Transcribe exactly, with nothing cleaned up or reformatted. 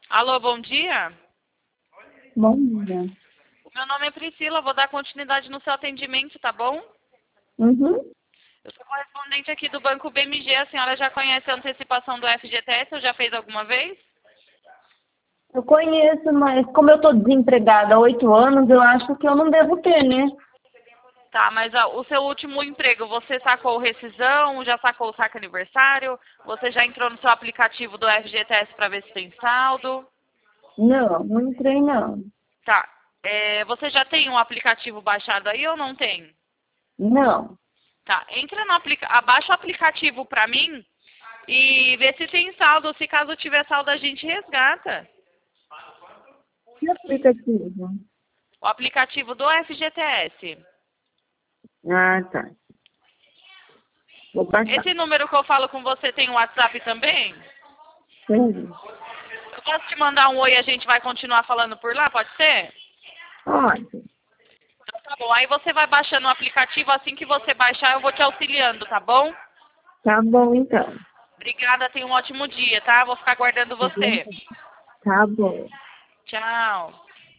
Alô, bom dia. Bom dia. Meu nome é Priscila, vou dar continuidade no seu atendimento, tá bom? Uhum. Eu sou correspondente aqui do Banco B M G, a senhora já conhece a antecipação do F G T S ou já fez alguma vez? Eu conheço, mas como eu estou desempregada há oito anos, eu acho que eu não devo ter, né? Tá, mas ó, o seu último emprego, você sacou rescisão, já sacou o saque aniversário? Você já entrou no seu aplicativo do F G T S para ver se tem saldo? Não, não entrei não. Tá, é, você já tem um aplicativo baixado aí ou não tem? Não. Tá, entra no aplicativo, abaixa o aplicativo pra mim e vê se tem saldo. Se caso tiver saldo, a gente resgata. Que aplicativo? O aplicativo do F G T S. Ah, tá. Vou baixar. Esse número que eu falo com você tem um WhatsApp também? Sério? Eu posso te mandar um oi e a gente vai continuar falando por lá, pode ser? Pode. Então tá bom, aí você vai baixando o aplicativo, assim que você baixar eu vou te auxiliando, tá bom? Tá bom, então. Obrigada, tenha um ótimo dia, tá? Vou ficar aguardando você. Tá bom. Tchau.